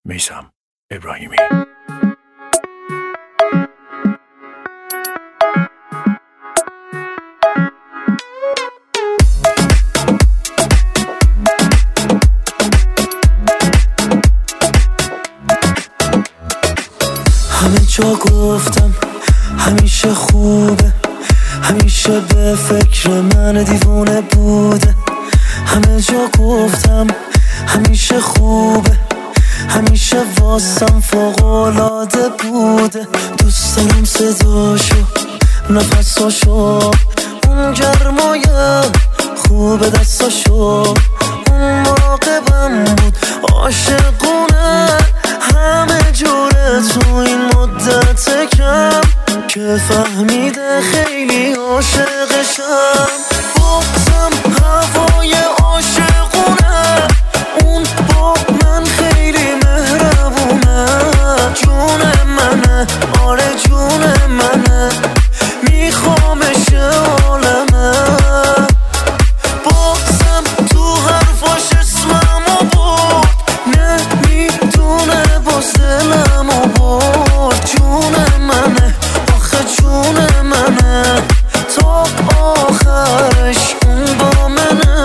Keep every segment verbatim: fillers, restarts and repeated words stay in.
میثم ابراهیمی. همه جا گفتم همیشه خوبه، همیشه به فکر من دیوونه بوده. همه جا گفتم همیشه خوبه، همیشه واسم فوق‌العاده بوده. دوست دارم صداشو، نفساشو، اون گرمای خوب دستاشو. اون مراقبم بود عاشقونه، همه جوره تو این مدت کم که فهمیده خیلی عاشقشم. بازم هوای عاشقونه، اون با من خیلی مهربونه. جون منه، آره جون منه، میخوامش عالمه. بازم تو حرفاش اسممو برد، نمیدونه باز دلمو برد. جون منه، آخه جون منه، تا آخرش اون با منه.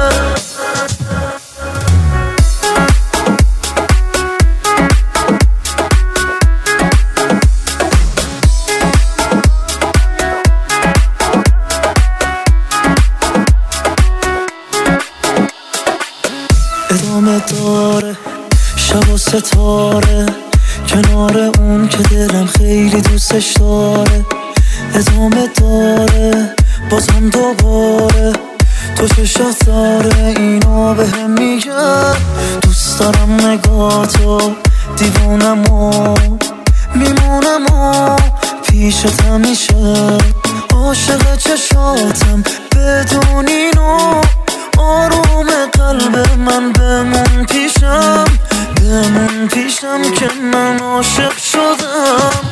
ادامه داره شب و ستاره، کنار اون که دلم خیلی دوستش داره. ادامه داره بازم دوباره، تو چشات داره اینو بهم میگه. دوست دارم نگاتو، دیوونمو، میمونمو پیشت همیشه. عاشق چشاتم بدون اینو، آروم قلب من بمون پیشم، بمون پیشم که من عاشق شدم.